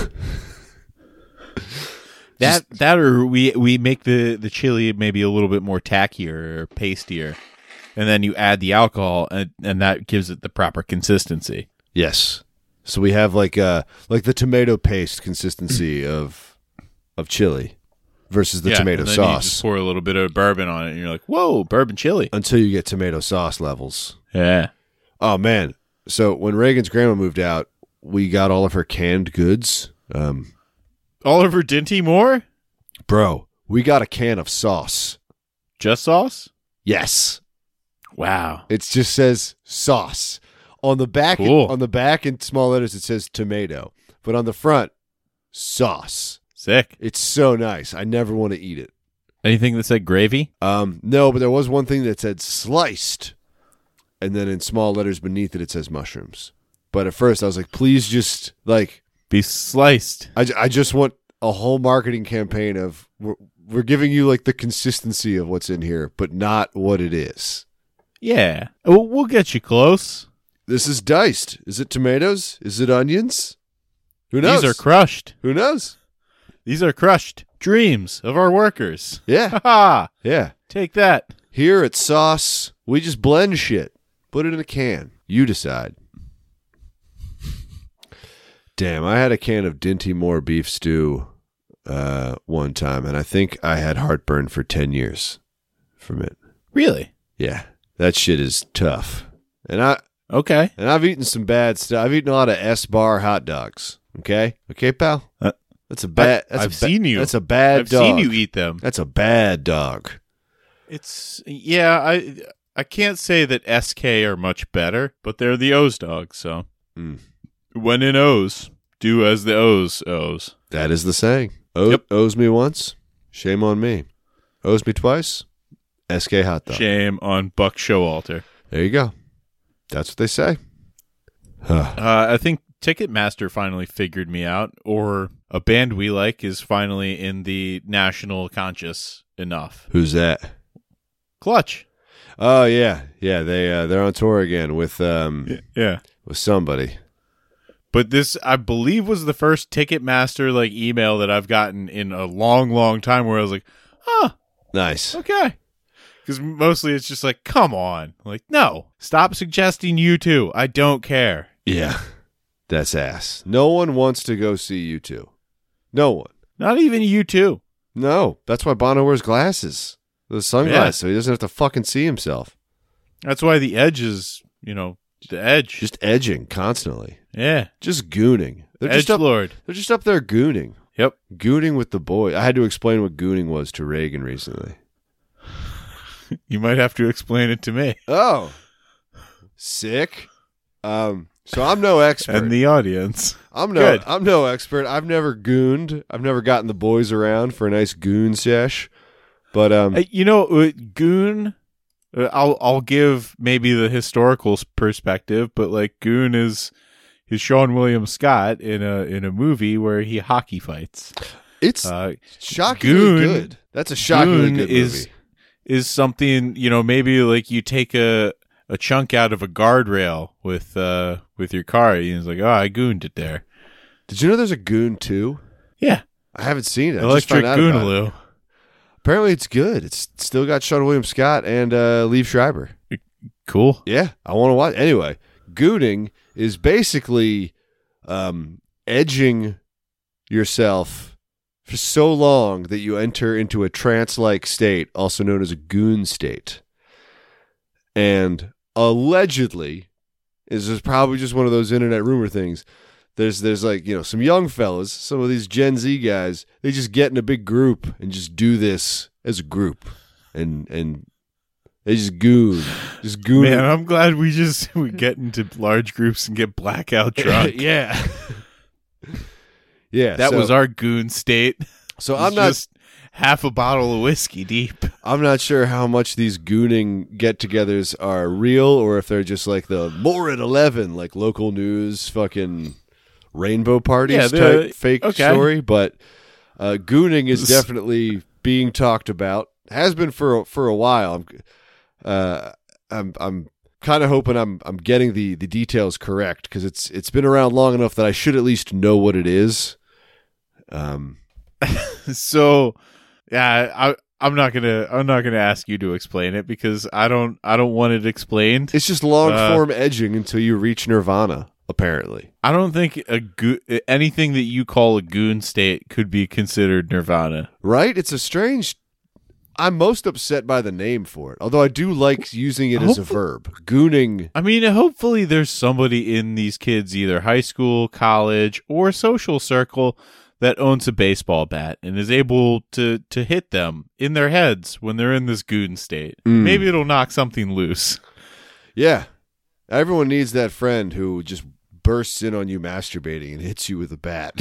that or we make the chili maybe a little bit more tackier or pastier, and then you add the alcohol, and that gives it the proper consistency. Yes. So we have like the tomato paste consistency of chili. Versus the tomato and then sauce. You just pour a little bit of bourbon on it, and you're like, "Whoa, bourbon chili!" Until you get tomato sauce levels. Yeah. Oh man! So when Reagan's grandma moved out, we got all of her canned goods. Oliver Dinty Moore, bro, we got a can of sauce. Just sauce? Yes. Wow. It just says sauce on the back. Cool. On the back in small letters, it says tomato, but on the front, sauce. Sick. It's so nice. I never want to eat it. Anything that said gravy? No, but there was one thing that said sliced. And then in small letters beneath it, it says mushrooms. But at first I was like, please just like be sliced. I just want a whole marketing campaign of we're giving you like the consistency of what's in here, but not what it is. Yeah. We'll get you close. This is diced. Is it tomatoes? Is it onions? Who knows? These are crushed. Who knows? These are crushed dreams of our workers. Yeah. Ha! Yeah. Take that. Here at Sauce, we just blend shit. Put it in a can. You decide. Damn, I had a can of Dinty Moore beef stew one time, and I think I had heartburn for 10 years from it. Really? Yeah. That shit is tough. And I've eaten some bad stuff. I've eaten a lot of S-Bar hot dogs. Okay? Okay, pal? That's a bad. I've seen you. That's a bad dog. I've seen you eat them. That's a bad dog. I can't say that SK are much better, but they're the O's dogs. So When in O's, do as the O's owes. That is the saying. Yep. Owes me once, shame on me. Owes me twice, SK hot dog. Shame on Buck Showalter. There you go. That's what they say. I think Ticketmaster finally figured me out, or a band we like is finally in the national conscious enough. Who's that? Clutch. Oh yeah, they're on tour again with Yeah. with somebody. But this, I believe, was the first Ticketmaster like email that I've gotten in a long, long time where I was like, "Huh, Nice. okay." Because mostly it's just like, "Come on, like, no, stop suggesting U2. I don't care." Yeah, that's ass. No one wants to go see U2. No one. Not even U2. No, that's why Bono wears glasses, the sunglasses, so he doesn't have to fucking see himself. That's why the Edge is, the Edge. Just edging constantly. Yeah, Just gooning. They're Edge just up. Lord. They're just up there gooning. Yep. Gooning with the boy. I had to explain what gooning was to Reagan recently. You might have to explain it to me Oh, sick. So I'm no expert. and the audience. I'm Good. no expert. I've never gooned. I've never gotten the boys around for a nice goon sesh. But Goon. I'll give maybe the historical perspective, but like Goon is Sean William Scott in a movie where he hockey fights. it's shockingly Goon- good. That's a shockingly Goon good is movie. something, maybe like you take a chunk out of a guardrail with your car. And it's like, oh, I gooned it there. Did you know there's a Goon 2? Yeah, I haven't seen it. I just Electric found out about it. Goonaloo. Apparently it's good. It's still got Sean William Scott and Liev Schreiber. Cool. Yeah, I want to watch. Anyway, gooning is basically edging yourself for so long that you enter into a trance-like state, also known as a goon state. And allegedly, this is probably just one of those internet rumor things. There's like, some young fellas, some of these Gen Z guys, they just get in a big group and just do this as a group. And they just goon. Just goon. Man, I'm glad we get into large groups and get blackout drunk. Yeah. Yeah. That was our goon state. So It's I'm not just half a bottle of whiskey deep. I'm not sure how much these gooning get-togethers are real or if they're just like the more at 11, like local news fucking rainbow parties type fake story, but gooning is definitely being talked about. Has been for a while. I'm kind of hoping I'm getting the details correct because it's been around long enough that I should at least know what it is. So, yeah, I'm not gonna ask you to explain it because I don't want it explained. It's just long form edging until you reach nirvana. Apparently, I don't think anything that you call a goon state could be considered nirvana. right? It's a strange. I'm most upset by the name for it, although I do like using it as a verb. Gooning. I mean, hopefully there's somebody in these kids, either high school, college, or social circle, that owns a baseball bat and is able to hit them in their heads when they're in this goon state. Maybe it'll knock something loose. Yeah, everyone needs that friend who just bursts in on you masturbating and hits you with a bat.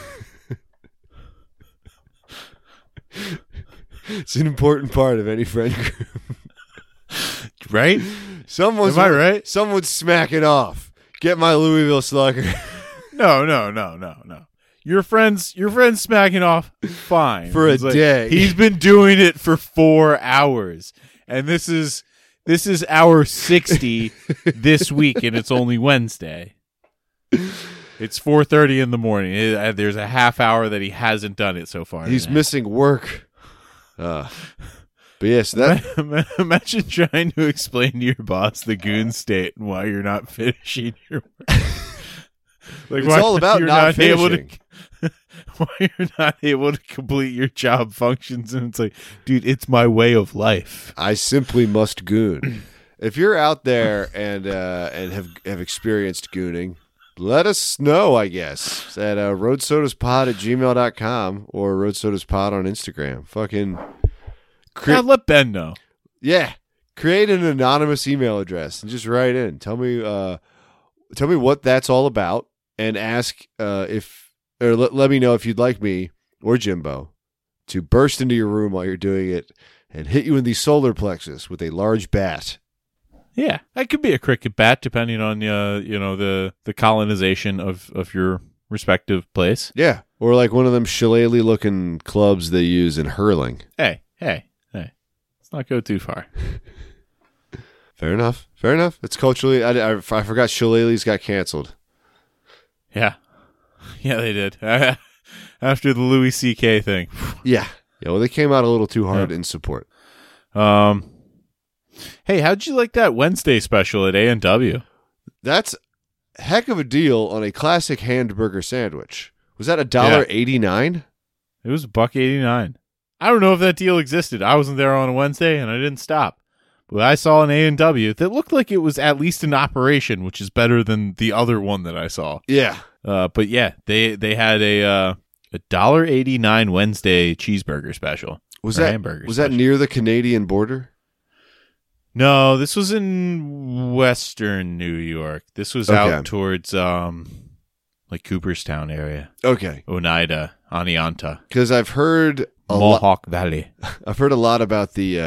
It's an important part of any friend group. Right? Someone's Am I right? Someone's smacking off. Get my Louisville Slugger. No. Your friend's smacking off fine. For a It's like, day. He's been doing it for 4 hours. And this is hour 60 this week, and it's only Wednesday. It's 4:30 in the morning. There's a half hour that he hasn't done it so far. He's today. missing work. But yes, that Imagine trying to explain to your boss the goon state and why you're not finishing your work. Like it's all about not finishing. Why you're not able to complete your job functions, and it's like, dude, it's my way of life. I simply must goon. If you're out there and have experienced gooning, let us know, I guess, at roadsodaspod@gmail.com or roadsodaspod on Instagram. Fucking Yeah, let Ben know. yeah, create an anonymous email address and just write in. Tell me what that's all about, and ask let me know if you'd like me or Jimbo to burst into your room while you're doing it and hit you in the solar plexus with a large bat. Yeah, that could be a cricket bat, depending on the colonization of your respective place. Yeah, or like one of them shillelagh looking clubs they use in hurling. Hey, let's not go too far. Fair enough. It's culturally. I forgot shillelaghs got canceled. Yeah, they did after the Louis C.K. thing. Yeah. Well, they came out a little too hard in support. Hey, how'd you like that Wednesday special at A&W? That's a heck of a deal on a classic hamburger sandwich. Was that $1.89? It was $1.89. I don't know if that deal existed. I wasn't there on a Wednesday, and I didn't stop. But I saw an A&W that looked like it was at least in operation, which is better than the other one that I saw. Yeah. But yeah, they had a $1.89 Wednesday cheeseburger special. Was that near the Canadian border? No, this was in Western New York. This was out towards like Cooperstown area. Okay. Oneida, Oneonta. Because I've heard Mohawk Valley. I've heard a lot about the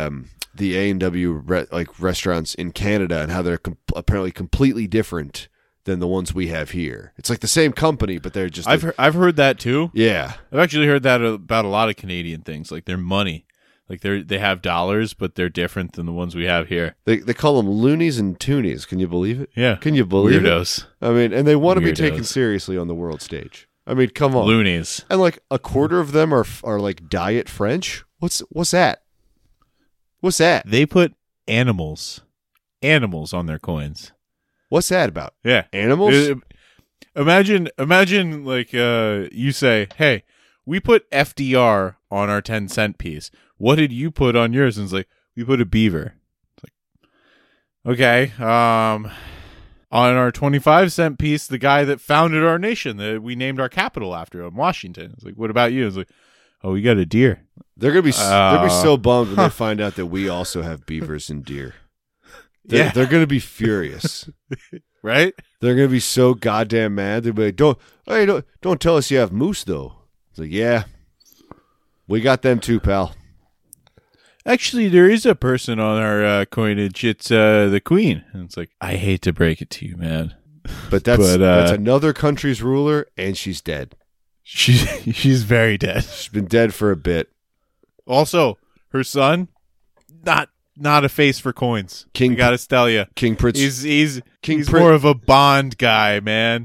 A&W restaurants in Canada and how they're apparently completely different than the ones we have here. It's like the same company, but they're just. I've heard that too. Yeah, I've actually heard that about a lot of Canadian things. Like their money, like they have dollars, but they're different than the ones we have here. They call them loonies and toonies. Can you believe it? Yeah, can you believe Weirdos. it? I mean, and they want to be taken seriously on the world stage. I mean, come on, loonies. And like a quarter of them are like diet French. What's that? What's that? They put animals on their coins. What's that about? Yeah. Animals? Imagine like you say, hey, we put FDR on our 10-cent piece. What did you put on yours? And it's like, we put a beaver. It's like, okay. On our 25-cent piece, the guy that founded our nation, that we named our capital after him, Washington. It's like, what about you? It's like, oh, we got a deer. They're gonna be so bummed when they find out that we also have beavers and deer. They're going to be furious. Right? They're going to be so goddamn mad. They'll be like, don't tell us you have moose, though. It's like, yeah, we got them too, pal. Actually, there is a person on our coinage. It's the Queen. And it's like, I hate to break it to you, man. But that's another country's ruler, and she's dead. She's very dead. She's been dead for a bit. Also, her son, not a face for coins. I gotta tell you, King Prince. He's more of a Bond guy, man.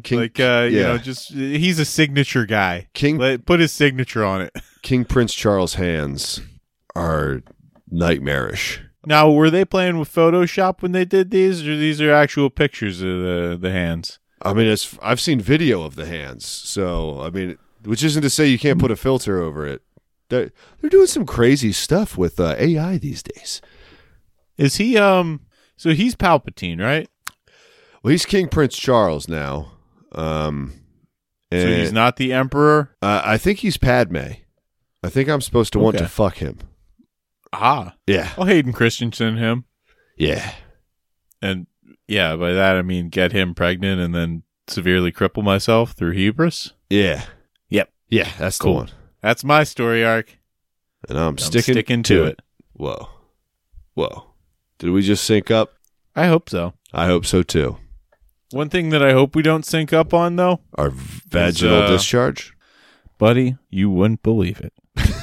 He's a signature guy. Put his signature on it. King Prince Charles' hands are nightmarish. Now, were they playing with Photoshop when they did these, or these are actual pictures of the hands? I mean, I've seen video of the hands, so I mean, which isn't to say you can't put a filter over it. They're doing some crazy stuff with AI these days. Is he so he's Palpatine, right? Well, he's King Prince Charles now. So he's not the Emperor? I think he's Padme. I think I'm supposed to want to fuck him. Ah. Yeah. I'll Hayden Christensen him. Yeah. And yeah, by that I mean get him pregnant and then severely cripple myself through hubris. Yeah. Yep. Yeah, that's the one. That's my story arc. And I'm sticking to it. Whoa. Did we just sync up? I hope so. I hope so, too. One thing that I hope we don't sync up on, though. Our vaginal discharge? Buddy, you wouldn't believe it.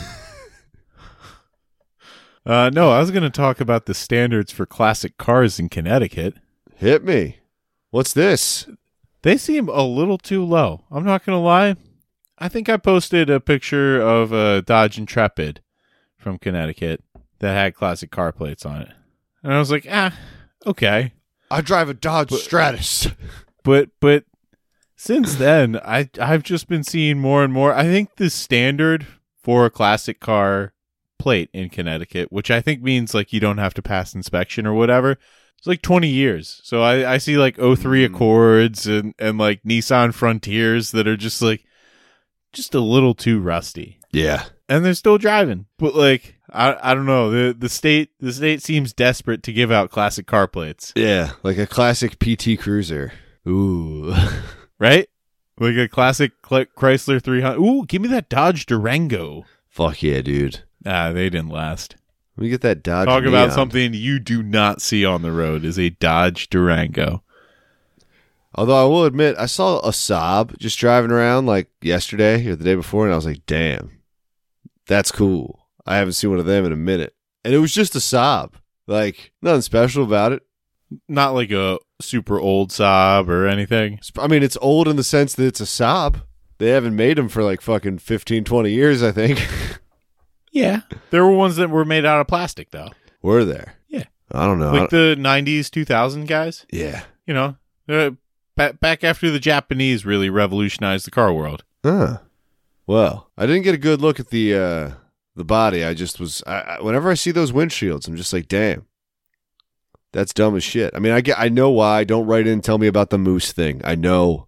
No, I was going to talk about the standards for classic cars in Connecticut. Hit me. What's this? They seem a little too low. I'm not going to lie. I think I posted a picture of a Dodge Intrepid from Connecticut that had classic car plates on it. And I was like, okay. I drive a Dodge Stratus. But since then, I've just been seeing more and more. I think the standard for a classic car plate in Connecticut, which I think means like you don't have to pass inspection or whatever, it's like 20 years. So I see like 03 Accords and like Nissan Frontiers that are just like just a little too rusty. Yeah. And they're still driving. But like I don't know. The state seems desperate to give out classic car plates. Yeah, like a classic PT Cruiser. Ooh. Right? Like a classic Chrysler 300. Ooh, give me that Dodge Durango. Fuck yeah, dude. They didn't last. Let me get that Dodge Talk Neon. about something you do not see on the road is a Dodge Durango. Although I will admit, I saw a Saab just driving around like yesterday or the day before, and I was like, damn, that's cool. I haven't seen one of them in a minute. And it was just a Saab. Like, nothing special about it. Not like a super old Saab or anything. I mean, it's old in the sense that it's a Saab. They haven't made them for like fucking 15, 20 years, I think. Yeah. There were ones that were made out of plastic, though. Were there? Yeah. I don't know. Like the 90s, 2000 guys. Yeah. You know, back after the Japanese really revolutionized the car world. Huh. Well, I didn't get a good look at the body. I just was. Whenever I see those windshields, I'm just like, damn, that's dumb as shit. I mean, I know why. Don't write in and tell me about the moose thing. I know,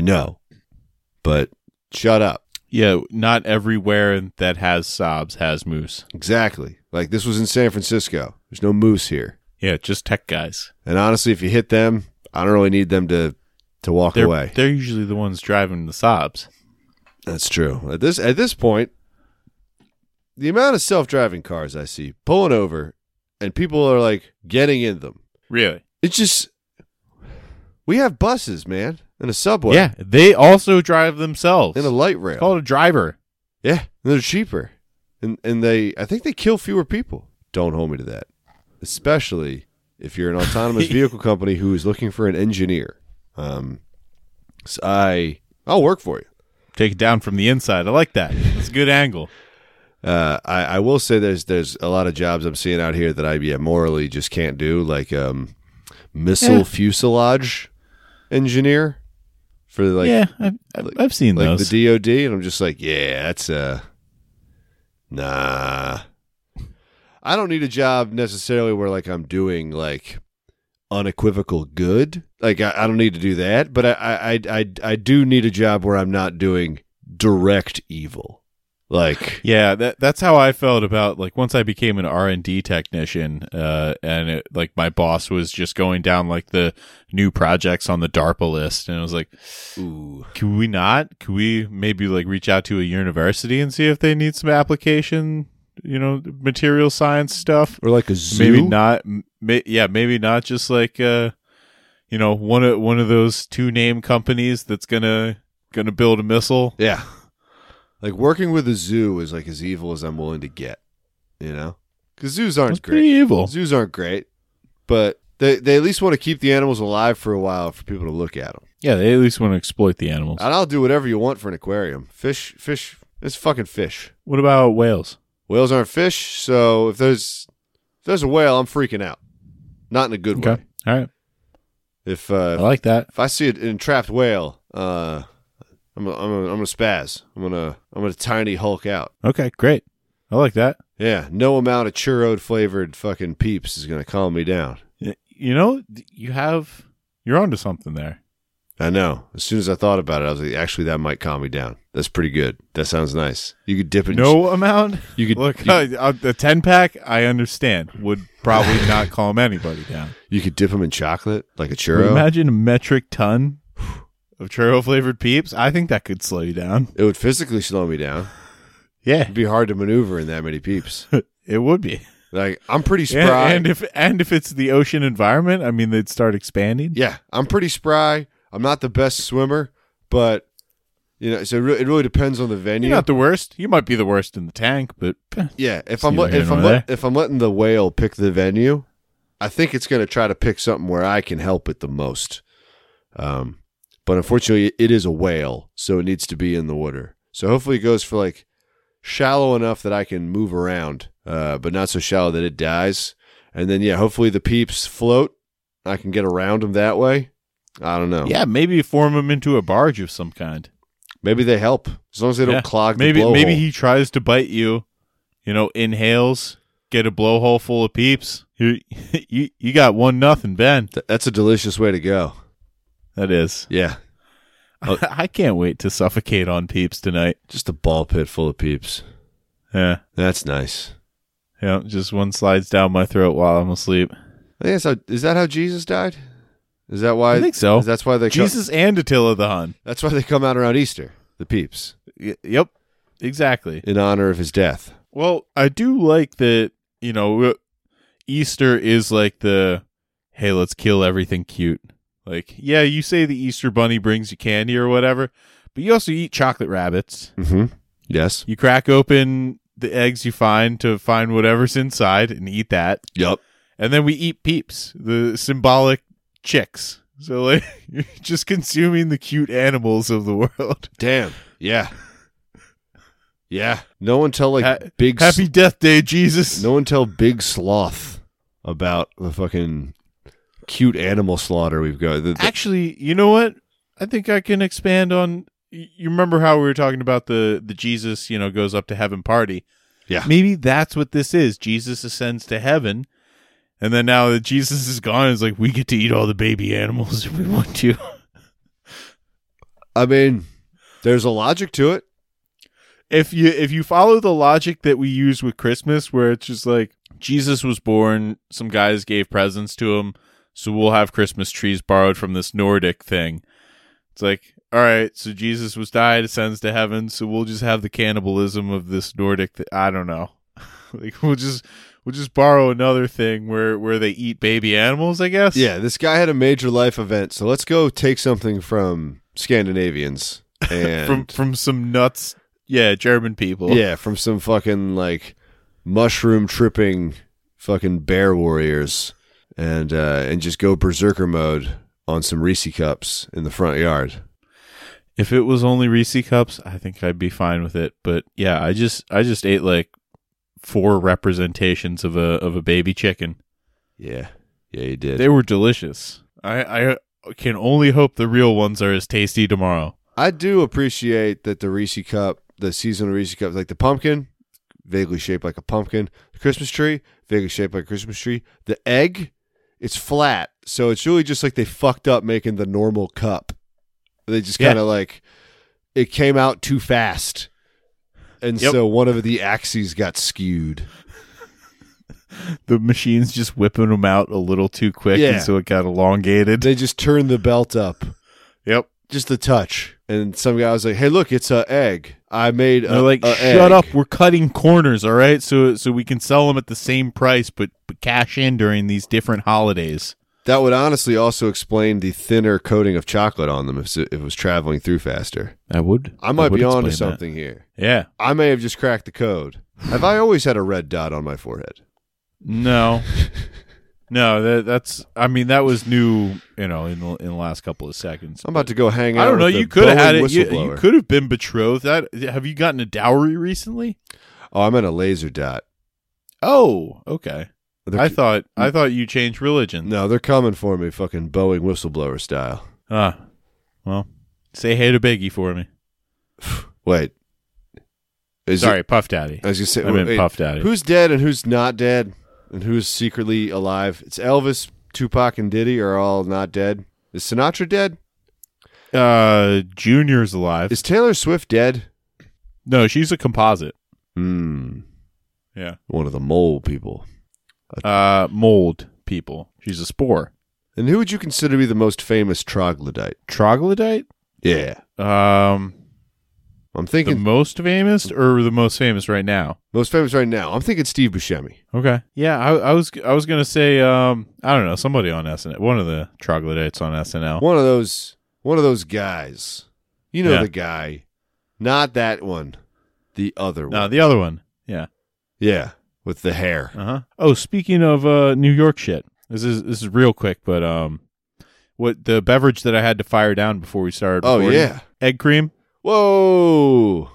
but shut up. Yeah, not everywhere that has Saabs has moose. Exactly. Like this was in San Francisco. There's no moose here. Yeah, just tech guys. And honestly, if you hit them, I don't really need them to walk away. They're usually the ones driving the Saabs. That's true. At this point, the amount of self-driving cars I see pulling over and people are like getting in them. Really? It's just, we have buses, man, and a subway. Yeah, they also drive themselves. And a light rail. It's called a driver. Yeah, and they're cheaper. And I think they kill fewer people. Don't hold me to that. Especially if you're an autonomous vehicle company who is looking for an engineer. So I'll work for you. Take it down from the inside. I like that. It's a good angle. I will say there's a lot of jobs I'm seeing out here that I morally just can't do, like missile fuselage engineer for like I've seen like those. the DoD, and I'm just like, yeah, that's nah. I don't need a job necessarily where like I'm doing like unequivocal good. Like I don't need to do that, but I do need a job where I'm not doing direct evil. Like, yeah, that's how I felt about like once I became an R&D technician, and like my boss was just going down like the new projects on the DARPA list, and I was like, ooh, can we maybe like reach out to a university and see if they need some application, material science stuff, or like a zoo? Maybe not. Maybe not just like one of those two name companies that's gonna build a missile. Yeah. Like working with a zoo is like as evil as I'm willing to get, because zoos aren't That's great. pretty evil. Zoos aren't great, but they at least want to keep the animals alive for a while for people to look at them. Yeah, they at least want to exploit the animals. And I'll do whatever you want for an aquarium. Fish, it's fucking fish. What about whales? Whales aren't fish, so if there's a whale, I'm freaking out. Not in a good way. All right. If I like that. if I see an entrapped whale, I'm gonna spaz. I'm gonna tiny Hulk out. Okay, great. I like that. Yeah, no amount of churro flavored fucking Peeps is gonna calm me down. You're onto something there. I know. As soon as I thought about it, I was like, actually, that might calm me down. That's pretty good. That sounds nice. You could dip it. No amount. You could Look. The 10-pack, I understand, would probably not calm anybody down. You could dip them in chocolate like a But churro. imagine a metric ton of churro flavored Peeps. I think that could slow you down. It would physically slow me down. Yeah, It'd be hard to maneuver in that many Peeps. it would be. Like, I'm pretty spry. And if it's the ocean environment, I mean, they'd start expanding. Yeah, I'm pretty spry. I'm not the best swimmer, but so it really depends on the venue. You're not the worst. You might be the worst in the tank, but Yeah, if See I'm neither here nor there. if I'm letting the whale pick the venue, I think it's going to try to pick something where I can help it the most. But unfortunately, it is a whale, so it needs to be in the water. So hopefully, it goes for like shallow enough that I can move around, but not so shallow that it dies. And then hopefully the Peeps float. I can get around them that way. I don't know. yeah, maybe form them into a barge of some kind. Maybe they help as long as they don't clog the blowhole. Maybe he tries to bite you, inhales, get a blowhole full of Peeps. You got 1-0, Ben. That's a delicious way to go. That is. Yeah. I can't wait to suffocate on Peeps tonight. Just a ball pit full of Peeps. Yeah. That's nice. Yeah, just one slides down my throat while I'm asleep. I think is that how Jesus died? Is that why? I think so. That's why they Jesus and Attila the Hun. That's why they come out around Easter. The Peeps, Yep, exactly. in honor of his death. Well, I do like that. Easter is like the hey, let's kill everything cute. Like, yeah, you say the Easter bunny brings you candy or whatever, but you also eat chocolate rabbits. Mm-hmm. Yes. You crack open the eggs you find to find whatever's inside and eat that. Yep. And then we eat Peeps, the symbolic chicks. So, like, you're just consuming the cute animals of the world. Damn. Yeah. Yeah. No one tell Happy Death Day, Jesus. No one tell Big Sloth about the fucking cute animal slaughter we've got. Actually, you know what? I think I can expand on. You remember how we were talking about the Jesus, goes up to heaven party? Yeah. Maybe that's what this is. Jesus ascends to heaven, and then now that Jesus is gone, it's like we get to eat all the baby animals if we want to. I mean, there's a logic to it. If you follow the logic that we use with Christmas, where it's just like Jesus was born, some guys gave presents to him, so we'll have Christmas trees borrowed from this Nordic thing. It's like, all right, so Jesus was died, ascends to heaven, so we'll just have the cannibalism of this Nordic. I don't know. Like we'll just borrow another thing where they eat baby animals, I guess. Yeah, this guy had a major life event, so let's go take something from Scandinavians and from some nuts. Yeah, German people. Yeah, from some fucking like mushroom tripping fucking bear warriors, and just go berserker mode on some Reese cups in the front yard. If it was only Reese cups, I think I'd be fine with it. But yeah, I just ate like 4 representations of a baby chicken. Yeah, you did. They were delicious. I can only hope the real ones are as tasty tomorrow. I do appreciate that the Reese cup, the seasonal Reese cup, like the pumpkin, vaguely shaped like a pumpkin. The Christmas tree, vaguely shaped like a Christmas tree. The egg, it's flat, so it's really just like they fucked up making the normal cup. They just kind of like, it came out too fast. And so one of the axes got skewed. The machine's just whipping them out a little too quick, and so it got elongated. They just turned the belt up. Yep. Just a touch. And some guy was like, hey, look, it's an egg. I made a like, a shut egg. up, we're cutting corners, all right? So we can sell them at the same price, but cash in during these different holidays. That would honestly also explain the thinner coating of chocolate on them if it was traveling through faster. I would. I might be on to something here. Yeah. I may have just cracked the code. Have I always had a red dot on my forehead? No. No, that's. I mean, that was new. In the last couple of seconds. I'm about to go hang out. I don't know. With You the could have had Boeing it. You whistleblower. could have been betrothed. Have you gotten a dowry recently? Oh, I'm at a laser dot. Oh, okay. They're- I thought you changed religion. No, they're coming for me, fucking Boeing whistleblower style. Well, say hey to Biggie for me. Wait. Sorry, Puff Daddy. I was just saying, I meant Puff Daddy. Who's dead and who's not dead, and who's secretly alive? It's Elvis, Tupac, and Diddy are all not dead. Is Sinatra dead? Junior's alive. Is Taylor Swift dead? No, she's a composite. Yeah. One of the mole people. Mold people. She's a spore. And who would you consider to be the most famous troglodyte? Troglodyte? Yeah. I'm thinking the most famous or the most famous right now? Most famous right now. I'm thinking Steve Buscemi. Okay. Yeah, I was gonna say I don't know, somebody on SNL, one of the troglodytes on SNL. One of those guys. You know the guy. Not that one. The other one. No, the other one. Yeah. Yeah. With the hair. Uh-huh. Oh, speaking of New York shit. This is real quick, but what the beverage that I had to fire down before we started recording, egg cream. Whoa.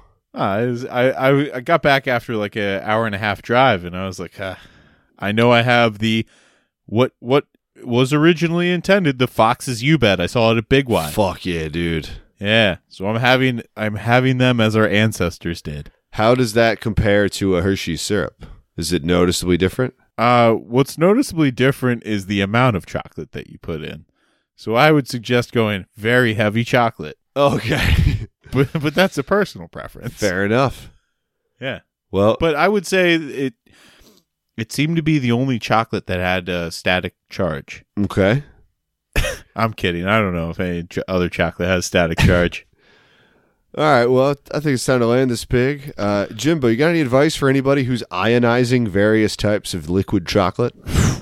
I got back after like an hour and a half drive, and I was like, I know I have the what was originally intended, the Fox's You Bet. I saw it at Big Y. Fuck yeah, dude. Yeah. So I'm having them as our ancestors did. How does that compare to a Hershey syrup? Is it noticeably different? What's noticeably different is the amount of chocolate that you put in. So I would suggest going very heavy chocolate. Okay. but that's a personal preference. Fair enough. Yeah. Well, but I would say it seemed to be the only chocolate that had a static charge. Okay. I'm kidding. I don't know if any other chocolate has static charge. All right, well, I think it's time to land this pig. Jimbo, you got any advice for anybody who's ionizing various types of liquid chocolate?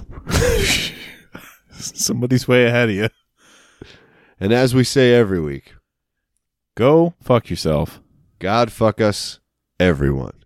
Somebody's way ahead of you. And as we say every week, go fuck yourself. God fuck us, everyone.